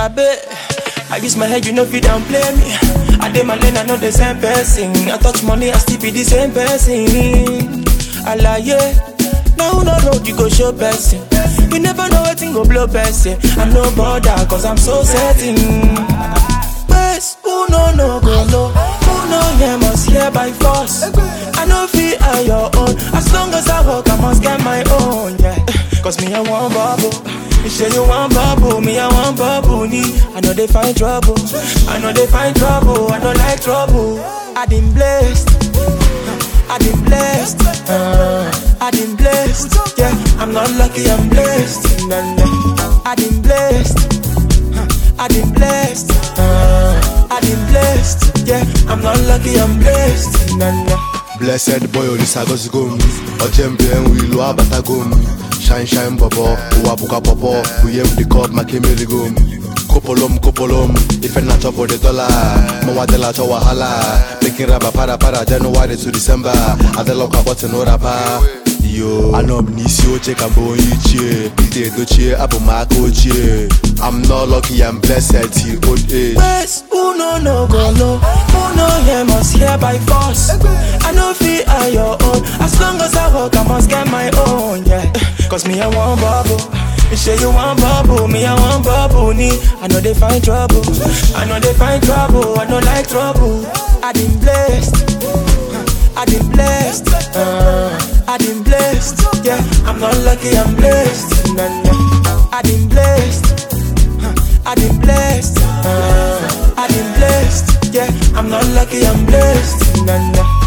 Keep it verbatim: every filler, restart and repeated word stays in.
bet I use my head, you know, if you don't play me. I did my lane, I know the same person. I touch money, I still be the same person. I lie, yeah. Now no road, you go show person. You never know what thing go blow person. I no bother, cause I'm so certain. Best, who no, no, go no. Who no, yeah, must hear by force. I know feel on your own. As long as I walk, I must get my own, yeah. Cause me, I want bubble. You say you want bubble, me I want bubble. I know they find trouble, I know they find trouble, I don't like trouble. I been blessed, I been blessed, uh, I been blessed. Yeah, I'm not lucky, I'm blessed. Nah, nah. I been blessed, I been blessed, uh, I been blessed. Yeah, I'm not lucky, I'm blessed. Nah, nah. Blessed boy, Olisagos gum, Ojembe and we lo abatagum. Shine, shine, bobo, uwabuka popo, we have the cup, my kimmy gum. Kopolom, kopolom, if I not up for the dollar, Mawadela to Wahala, making rubber para para January to December, Adeloka button or rapa. Yo, I know Nisio check and boy, cheer, Pite Doche, Abu Marco cheer. I'm not lucky, I'm blessed till old age. West, who no, no, go no, who no, yeah, must hear by force. I know feel on your own, as long as I walk, I must get my own, yeah. Cause me, I want bubble. You say you want bubble, me, I want bubble. I know they find trouble, I know they find trouble, I don't like trouble. I been blessed, I been blessed, uh, I been blessed. Yeah, I'm not lucky, I'm blessed. Nah, nah. I been blessed, I been blessed, uh, I been blessed. Yeah, I'm not lucky, I'm blessed. Nah, nah.